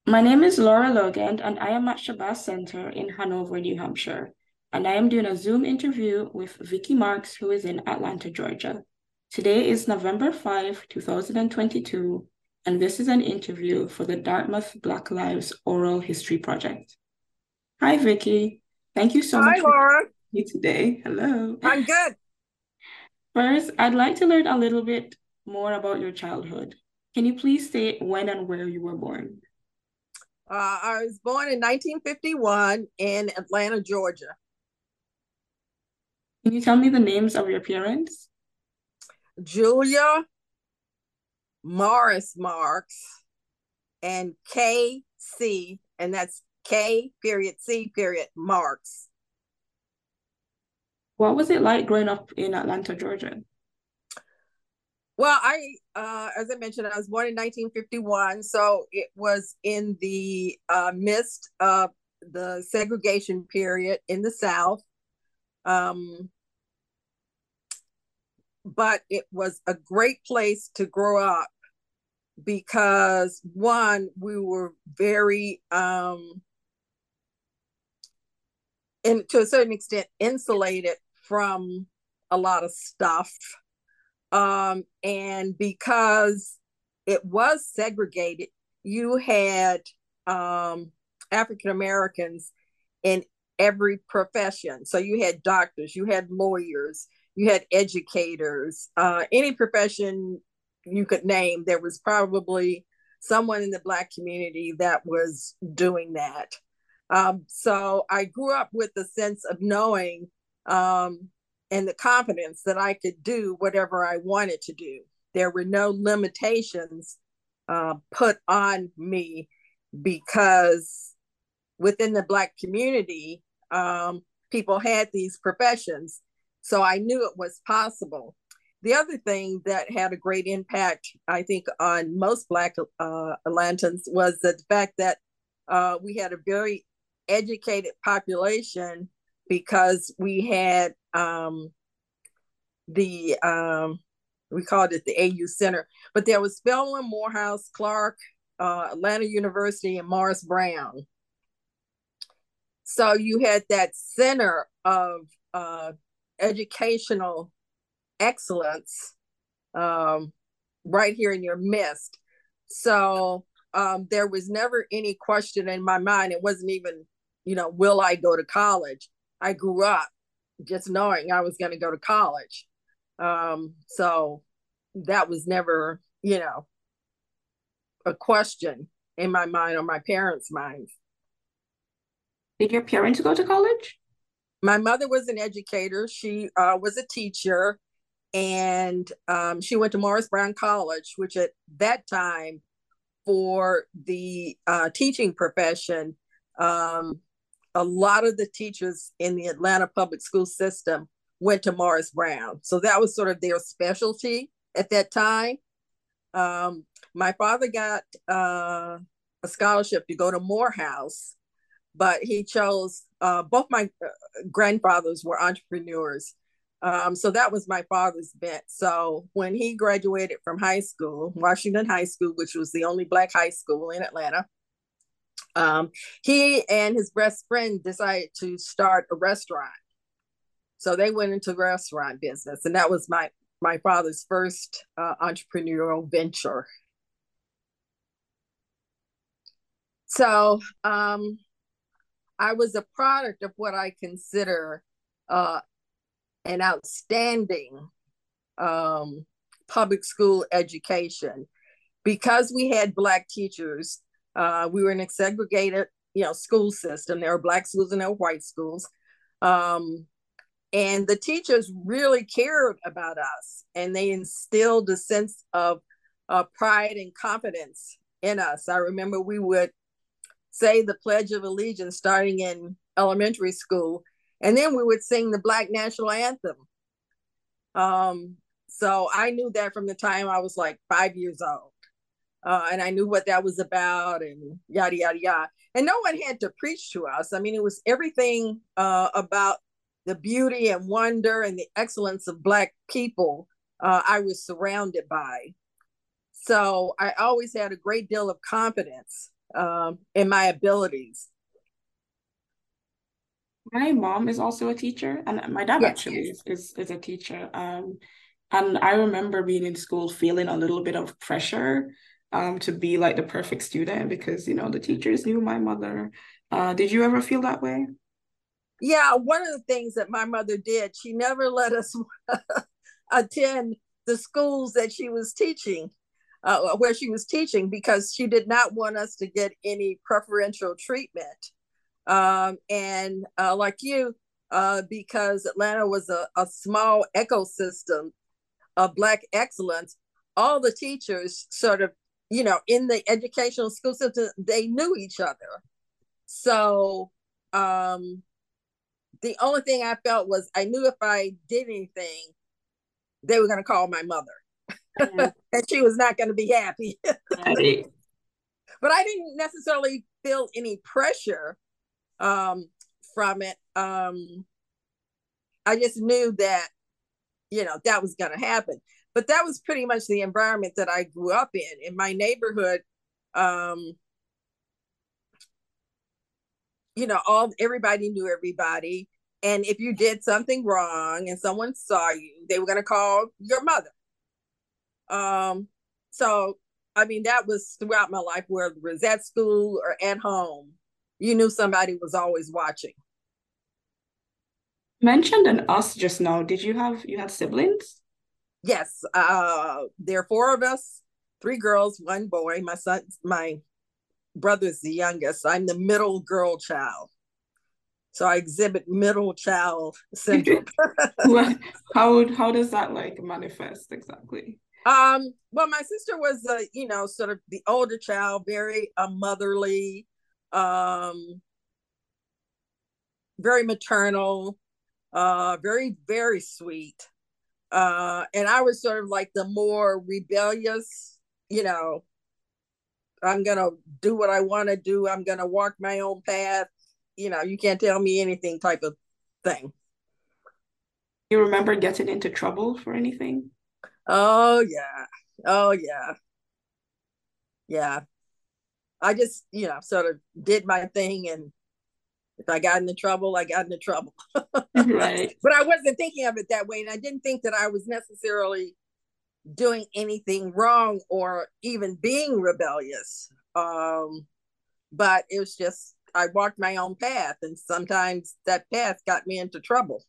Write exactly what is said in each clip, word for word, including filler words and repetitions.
My name is Laura Logan, and I am at Shabazz Center in Hanover, New Hampshire. And I am doing a Zoom interview with Vicky Marks, who is in Atlanta, Georgia. Today is November fifth, two thousand twenty-two, and this is an interview for the Dartmouth Black Lives Oral History Project. Hi, Vicky. Thank you so Hi, much for Laura. me today. Hello. I'm good. First, I'd like to learn a little bit more about your childhood. Can you please state when and where you were born? Uh, I was born in nineteen fifty-one in Atlanta, Georgia. Can you tell me the names of your parents? Julia Morris Marks and K C, and that's K period C period Marks. What was it like growing up in Atlanta, Georgia? Well, I, uh, as I mentioned, I was born in nineteen fifty-one, so it was in the uh, midst of the segregation period in the South. Um, but it was a great place to grow up because one, we were very um and to a certain extent insulated from a lot of stuff. Um and because it was segregated, you had um African Americans in every profession. So you had doctors, you had lawyers, you had educators, uh, any profession you could name, there was probably someone in the Black community that was doing that. Um, so I grew up with the sense of knowing um, and the confidence that I could do whatever I wanted to do. There were no limitations uh, put on me because within the Black community, um, people had these professions. So I knew it was possible. The other thing that had a great impact, I think, on most Black uh, Atlantans was the fact that uh, we had a very educated population because we had um, the, um, we called it the A U Center, but there was Spelman, Morehouse, Clark, uh, Atlanta University, and Morris Brown. So you had that center of uh, educational excellence um, right here in your midst. So um, there was never any question in my mind. It wasn't even, you know, will I go to college? I grew up just knowing I was going to go to college. Um, so that was never, you know, a question in my mind or my parents' minds. Did your parents go to college? My mother was an educator. She uh, was a teacher, and um, she went to Morris Brown College, which at that time for the uh, teaching profession, um, a lot of the teachers in the Atlanta public school system went to Morris Brown. So that was sort of their specialty at that time. Um, my father got uh, a scholarship to go to Morehouse, but he chose uh, both my uh, grandfathers were entrepreneurs. Um, so that was my father's bent. So when he graduated from high school, Washington High School, which was the only Black high school in Atlanta, um, he and his best friend decided to start a restaurant. So they went into restaurant business, and that was my my father's first uh, entrepreneurial venture. So um, I was a product of what I consider uh, an outstanding um, public school education. Because we had Black teachers, uh, we were in a segregated, you know, school system. There were Black schools and there were white schools. Um, and the teachers really cared about us, and they instilled a sense of uh, pride and confidence in us. I remember we would say the Pledge of Allegiance starting in elementary school, and then we would sing the Black National Anthem. Um, so I knew that from the time I was like five years old. Uh, and I knew what that was about and yada, yada, yada. And no one had to preach to us. I mean, it was everything uh, about the beauty and wonder and the excellence of Black people uh, I was surrounded by. So I always had a great deal of confidence um, in my abilities. My mom is also a teacher, and my dad Yes. actually is, is, is a teacher. Um, and I remember being in school feeling a little bit of pressure um, to be like the perfect student because, you know, the teachers knew my mother. Uh, did you ever feel that way? Yeah, one of the things that my mother did, she never let us attend the schools that she was teaching, uh, where she was teaching, because she did not want us to get any preferential treatment. Um, and uh, like you, uh, because Atlanta was a, a small ecosystem of Black excellence, all the teachers sort of, you know, in the educational school system, they knew each other. So um, the only thing I felt was I knew if I did anything, they were going to call my mother Mm, and she was not going to be happy. right. But I didn't necessarily feel any pressure um, from it. Um, I just knew that, you know, that was going to happen. But that was pretty much the environment that I grew up in. In my neighborhood, um, you know, all everybody knew everybody. And if you did something wrong and someone saw you, they were going to call your mother. Um, so, I mean, that was throughout my life, whether it was at school or at home. You knew somebody was always watching. Mentioned an us just now. Did you have you had siblings? Yes, uh, there are four of us, three girls, one boy. My son, my brother's the youngest. I'm the middle girl child. So I exhibit middle child syndrome. What, how how does that like manifest exactly? Um, well, my sister was, uh, you know, sort of the older child, very uh, motherly, um, very maternal, uh, very, very sweet. Uh, and I was sort of like the more rebellious, you know, I'm going to do what I want to do. I'm going to walk my own path. You know, you can't tell me anything type of thing. You remember getting into trouble for anything? Oh, yeah. Oh, yeah. Yeah. I just, you know, sort of did my thing. And if I got into trouble, I got into trouble. Right. But I wasn't thinking of it that way. And I didn't think that I was necessarily doing anything wrong or even being rebellious. Um, but it was just, I walked my own path. And sometimes that path got me into trouble.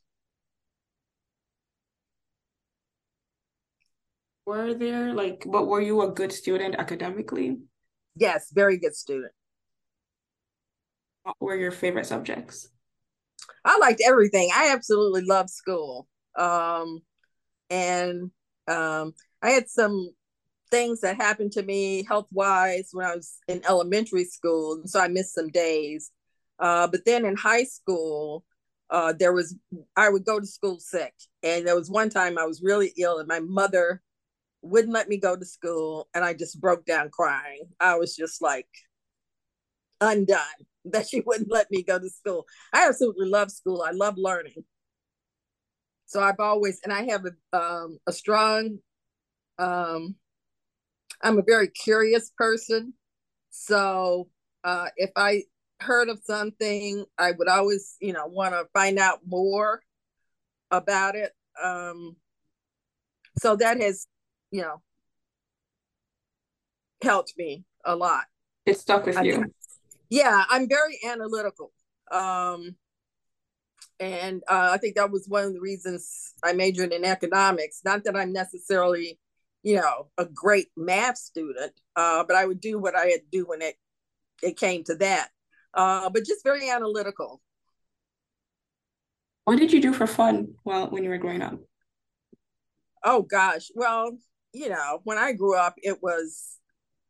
Were there like, but were you a good student academically? Yes, very good student. What were your favorite subjects? I liked everything. I absolutely loved school. Um, and um, I had some things that happened to me health wise when I was in elementary school. And so I missed some days. Uh, but then in high school, uh, there was, I would go to school sick. And there was one time I was really ill and my mother wouldn't let me go to school. And I just broke down crying. I was just like undone that she wouldn't let me go to school. I absolutely love school. I love learning. So I've always, and I have a, um, a strong, um, I'm a very curious person. So uh, if I heard of something, I would always, you know, want to find out more about it. Um, so that has, you know, helped me a lot. It stuck with I mean, you. yeah, I'm very analytical. Um, and uh, I think that was one of the reasons I majored in economics. Not that I'm necessarily, you know, a great math student, uh, but I would do what I had to do when it it came to that. Uh, but just very analytical. What did you do for fun while when you were growing up? Oh gosh, well, you know, when I grew up, it was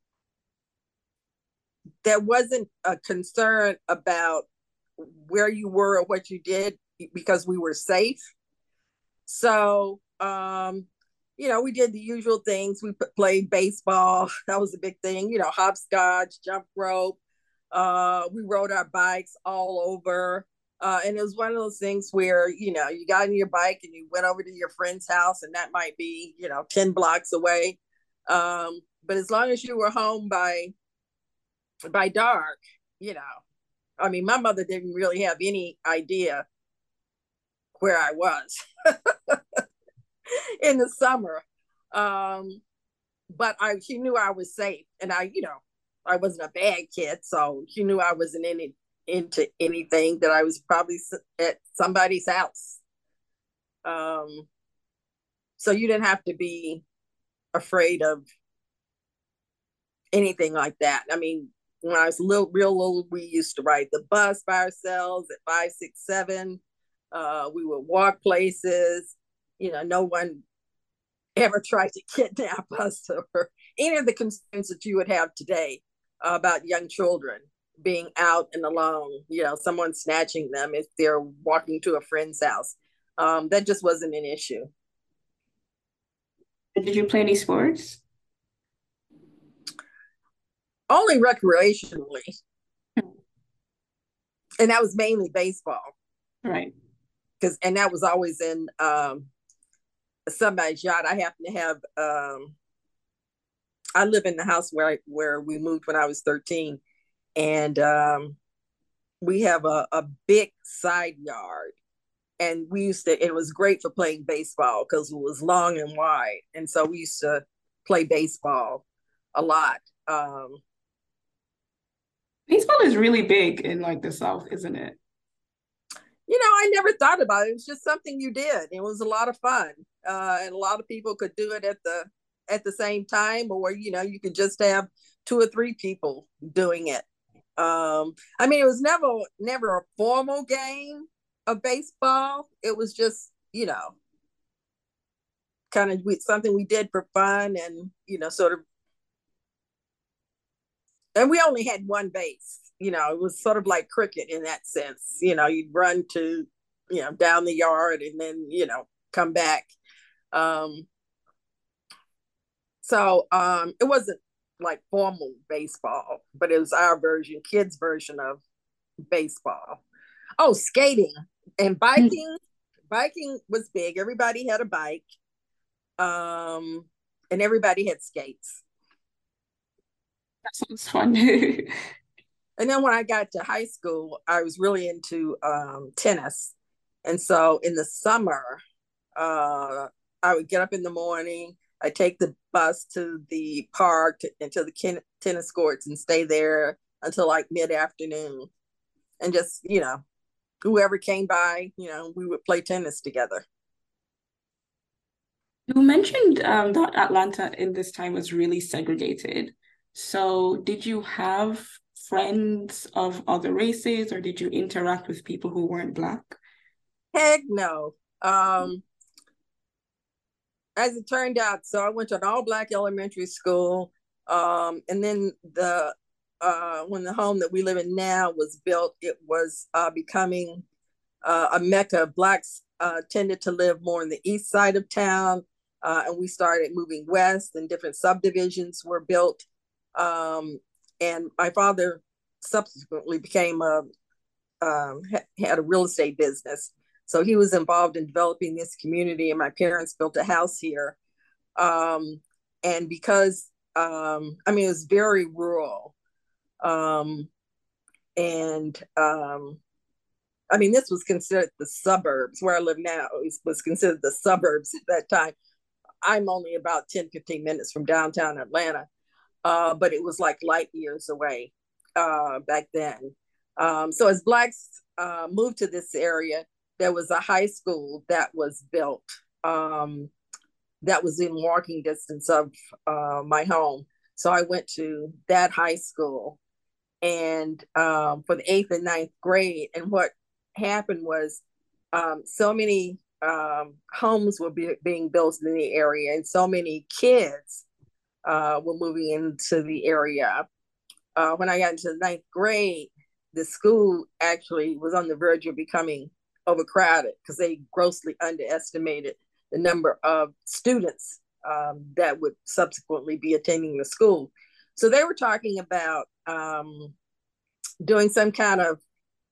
there wasn't a concern about where you were or what you did because we were safe. So, um, you know, we did the usual things. We played baseball. That was a big thing. You know, hopscotch, jump rope. Uh, we rode our bikes all over. Uh, and it was one of those things where, you know, you got on your bike and you went over to your friend's house, and that might be, you know, ten blocks away. Um, but as long as you were home by by dark, you know, I mean, my mother didn't really have any idea where I was in the summer. Um, but I, she knew I was safe, and I, you know, I wasn't a bad kid, so she knew I wasn't in into anything. That I was probably at somebody's house. Um, so you didn't have to be afraid of anything like that. I mean, when I was little, real little, we used to ride the bus by ourselves at five, six, seven. Uh, we would walk places. You know, no one ever tried to kidnap us or any of the concerns that you would have today uh, about young children being out and alone, you know, someone snatching them if they're walking to a friend's house. Um, that just wasn't an issue. Did you play any sports? Only recreationally. And that was mainly baseball. Right. Because and that was always in um, somebody's yard. I happen to have um, I live in the house where I, where we moved when I was thirteen, and um, we have a, a big side yard, and we used to. It was great for playing baseball because it was long and wide, and so we used to play baseball a lot. Um, Baseball is really big in like the South, isn't it? You know, I never thought about it. It was just something you did. It was a lot of fun, uh, and a lot of people could do it at the at the same time, or you know, you could just have two or three people doing it. Um, I mean, it was never never a formal game of baseball. It was just, you know, kind of something we did for fun, and you know, sort of. And we only had one base. You know, it was sort of like cricket in that sense. You know, you'd run to, you know, down the yard and then, you know, come back. Um, so um, it wasn't like formal baseball, but it was our version, kids' version of baseball. Oh, skating and biking. Biking was big. Everybody had a bike, um, and everybody had skates. That sounds fun. And then when I got to high school, I was really into um, tennis. And so in the summer, uh, I would get up in the morning, I take the bus to the park to, and to the ken- tennis courts and stay there until like mid afternoon. And just, you know, whoever came by, you know, we would play tennis together. You mentioned um, that Atlanta in this time was really segregated. So, did you have friends of other races, or did you interact with people who weren't Black? Heck no. Um, as it turned out, so I went to an all Black elementary school. Um, and then the uh, when the home that we live in now was built, it was uh, becoming uh, a mecca. Blacks uh, tended to live more in the east side of town, uh, and we started moving west, and different subdivisions were built. Um, and my father subsequently became a um, had a real estate business, so he was involved in developing this community. And my parents built a house here, um, and because um, I mean it was very rural, um, and um, I mean, this was considered the suburbs. Where I live now was, was considered the suburbs at that time. I'm only about ten, fifteen minutes from downtown Atlanta, uh, but it was like light years away uh, back then. Um, so as Blacks uh, moved to this area, there was a high school that was built um, that was in walking distance of uh, my home. So I went to that high school and um, for the eighth and ninth grade. And what happened was um, so many um, homes were be- being built in the area, and so many kids uh, were moving into the area. Uh, when I got into the ninth grade, the school actually was on the verge of becoming overcrowded because they grossly underestimated the number of students um, that would subsequently be attending the school. So they were talking about um, doing some kind of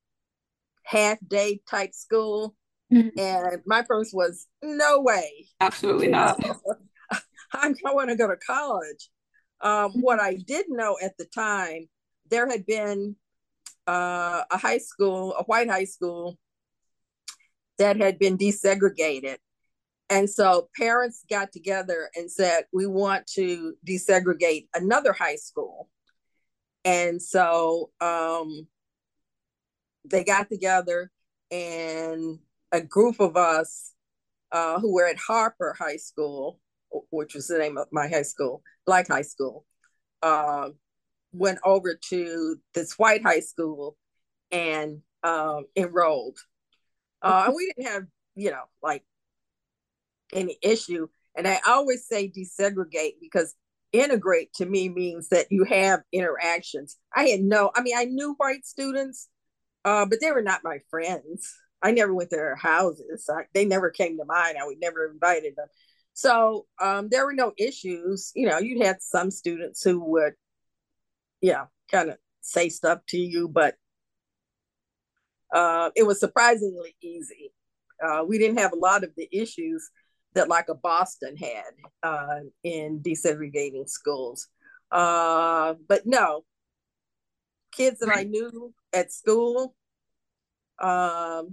half day type school. Mhm. And my first was no way. Absolutely You not. know, I'm, I want to go to college. Um, what I did know at the time there had been uh, a high school, a white high school that had been desegregated. And so parents got together and said, we want to desegregate another high school. And so um, they got together, and a group of us uh, who were at Harper High School, which was the name of my high school, Black High School, uh, went over to this white high school and um, enrolled. Uh, and we didn't have, you know, like any issue. And I always say desegregate because integrate to me means that you have interactions. I had no, I mean, I knew white students, uh, but they were not my friends. I never went to their houses. I, they never came to mine. I would never invited them. So um, there were no issues. You know, you had some students who would, you know, kind of say stuff to you, but uh, it was surprisingly easy. Uh, we didn't have a lot of the issues that like a Boston had uh, in desegregating schools. Uh, but no, kids that I knew at school, um,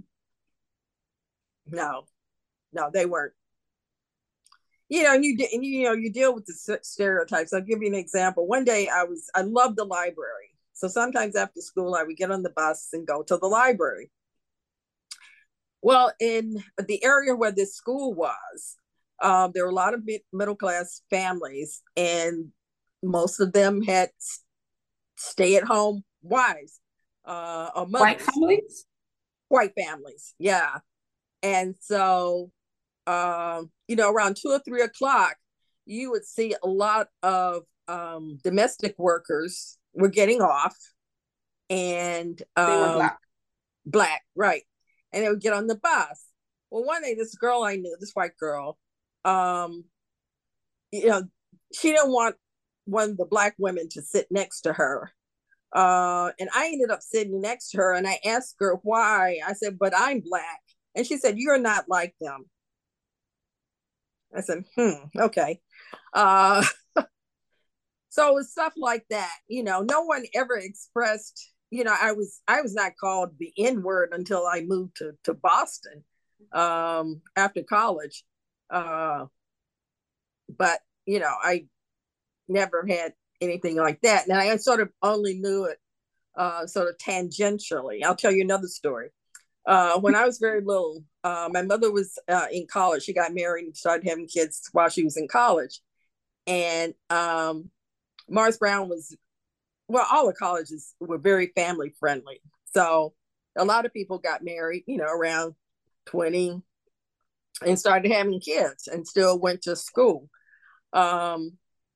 no, no, they weren't. You know, and you and you know you deal with the stereotypes. I'll give you an example. One day I was I loved the library, so sometimes after school I would get on the bus and go to the library. Well, in the area where this school was, um, there were a lot of middle class families, and most of them had stay at home wives uh, or mothers. White families? White families, yeah. And so, um, you know, around two or three o'clock, you would see a lot of um, domestic workers were getting off, and um, they were black. Black, right. And they would get on the bus. Well, one day, this girl I knew, this white girl, um, you know, she didn't want one of the black women to sit next to her. Uh, and I ended up sitting next to her, and I asked her why. I said, but I'm black. And she said, you're not like them. I said, hmm, okay. Uh, so it was stuff like that. You know, no one ever expressed, you know, I was I was not called the N-word until I moved to, to Boston um, after college. Uh, but, you know, I never had anything like that. And I sort of only knew it uh, sort of tangentially. I'll tell you another story. Uh, when I was very little, uh, my mother was uh, in college. She got married and started having kids while she was in college. And um, Morris Brown was, well, all the colleges were very family friendly. So a lot of people got married, you know, around twenty and started having kids and still went to school. Um,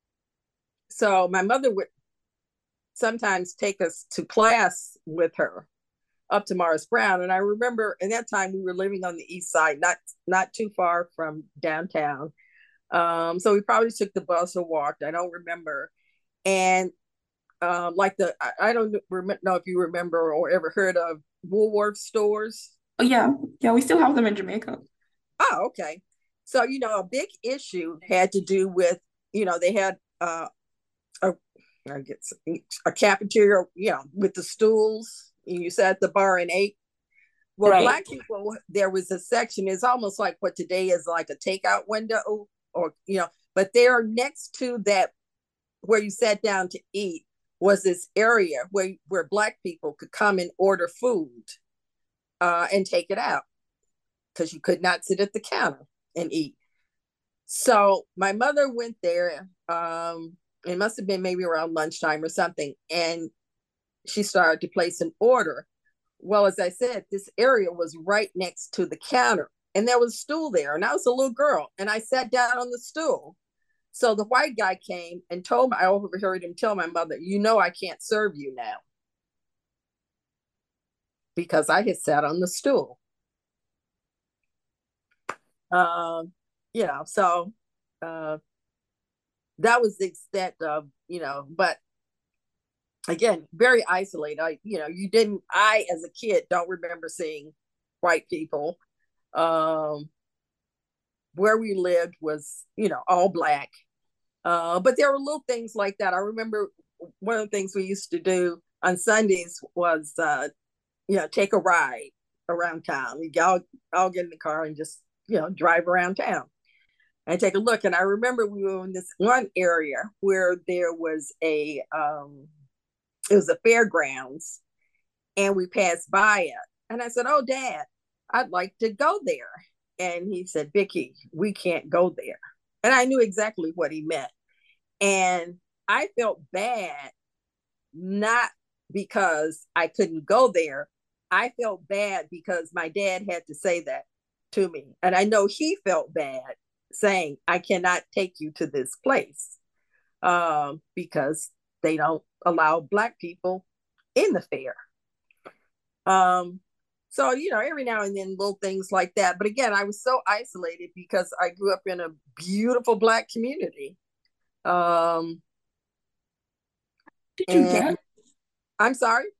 so my mother would sometimes take us to class with her up to Morris Brown. And I remember in that time we were living on the east side, not not too far from downtown. Um, so we probably took the bus or walked. I don't remember. And um, like the, I, I don't rem- know if you remember or ever heard of Woolworth stores. Oh, yeah. Yeah, we still have them in Jamaica. Oh, okay. So, you know, a big issue had to do with, you know, they had uh, a, I guess, a cafeteria, you know, with the stools. You sat at the bar and ate. Well, right. Black people, there was a section, it's almost like what today is like a takeout window, or, you know, but there next to that, where you sat down to eat, was this area where, where Black people could come and order food uh, and take it out, because you could not sit at the counter and eat. So my mother went there. Um, it must have been maybe around lunchtime or something. And she started to place an order. Well, as I said, this area was right next to the counter, and there was a stool there. And I was a little girl, and I sat down on the stool. So the white guy came and told me, I overheard him tell my mother, you know, I can't serve you now, because I had sat on the stool. Um, you know, so uh, that was the extent of, you know, but again, very isolated. I, you know, you didn't, I, as a kid, don't remember seeing white people. Um, where we lived was, you know, all Black. Uh, but there were little things like that. I remember one of the things we used to do on Sundays was, uh, you know, take a ride around town. We all, all get in the car and just, you know, drive around town and take a look. And I remember we were in this one area where there was a, um, it was a fairgrounds, and we passed by it. And I said, "Oh, Dad, I'd like to go there." And he said, "Vicki, we can't go there." And I knew exactly what he meant. And I felt bad, not because I couldn't go there. I felt bad because my dad had to say that to me. And I know he felt bad saying, "I cannot take you to this place um, because they don't allow Black people in the fair." Um, so, you know, every now and then little things like that. But again, I was so isolated because I grew up in a beautiful Black community. Um, Did you and get? I'm sorry.